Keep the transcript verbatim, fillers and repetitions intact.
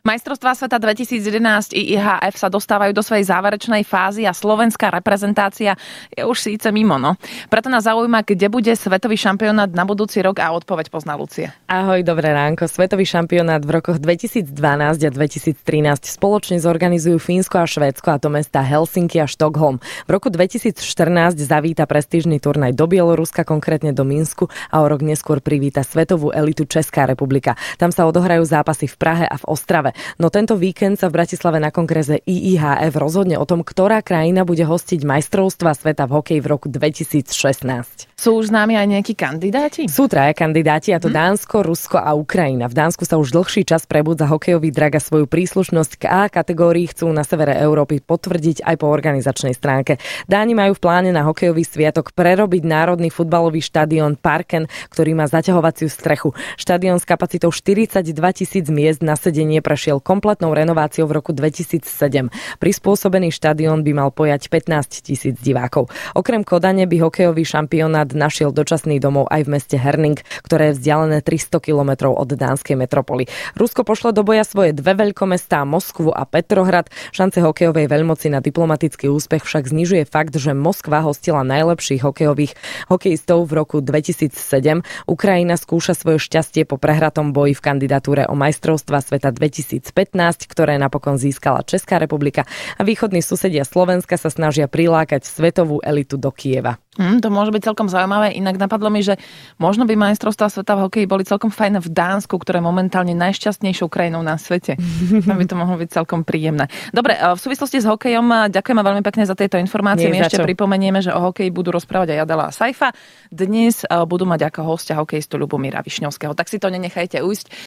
Majstrovstvá sveta dvetisícjedenásť í í há ef sa dostávajú do svojej záverečnej fázy a slovenská reprezentácia je už síce mimo, no. Preto nás zaujíma, kde bude svetový šampionát na budúci rok a odpoveď pozná Lucie. Ahoj, dobré ránko. Svetový šampionát v rokoch dvetisícdvanásť a dvetisíctrinásť spoločne zorganizujú Fínsko a Švédsko, a to mestá Helsinki a Štokholm. V roku dvetisícštrnásť zavíta prestížny turnaj do Bieloruska, konkrétne do Minsku, a o rok neskôr privíta svetovú elitu Česká republika. Tam sa odohrajú zápasy v Prahe a v Ostrave. No tento víkend sa v Bratislave na kongrese í í há ef rozhodne o tom, ktorá krajina bude hostiť majstrovstvá sveta v hokeji v roku dvetisícšestnásť. Sú už známi aj nejakí kandidáti? Sú traja kandidáti, a to hm? Dánsko, Rusko a Ukrajina. V Dánsku sa už dlhší čas prebudza hokejový drak a svoju príslušnosť k A kategórii chcú na severe Európy potvrdiť aj po organizačnej stránke. Dáni majú v pláne na hokejový sviatok prerobiť národný futbalový štadión Parken, ktorý má zaťahovaciu strechu. Štadión s kapacitou štyridsaťdva tisíc miest na sedenie prešiel kompletnou renováciou v roku dvetisícsedem. Prispôsobený štadión by mal pojať pätnásť tisíc divákov. Okrem Kodane by hokejový šampionát našiel dočasný domov aj v meste Herning, ktoré je vzdialené tristo kilometrov od dánskej metropoly. Rusko pošle do boja svoje dve veľkomestá, Moskvu a Petrohrad. Šance hokejovej veľmoci na diplomatický úspech však znižuje fakt, že Moskva hostila najlepších hokejových hokejistov v roku dvetisícsedem. Ukrajina skúša svoje šťastie po prehratom boji v kandidatúre o majstrovstvá sveta dvetisícpätnásť, ktoré napokon získala Česká republika, a východní susedia Slovenska sa snažia prilákať svetovú elitu do Kieva. Mm, to môže byť celkom zaujímavé. Inak napadlo mi, že možno by majstrovstvá sveta v hokeji boli celkom fajn v Dánsku, ktoré je momentálne najšťastnejšou krajinou na svete. To by to mohlo byť celkom príjemné. Dobre, v súvislosti s hokejom ďakujeme veľmi pekne za tieto informácie. My ešte pripomenieme, že o hokeji budú rozprávať aj Adela a Saifa. Dnes budú mať ako hostia hokejistu Ľubomíra Višňovského. Tak si to nenechajte ujsť.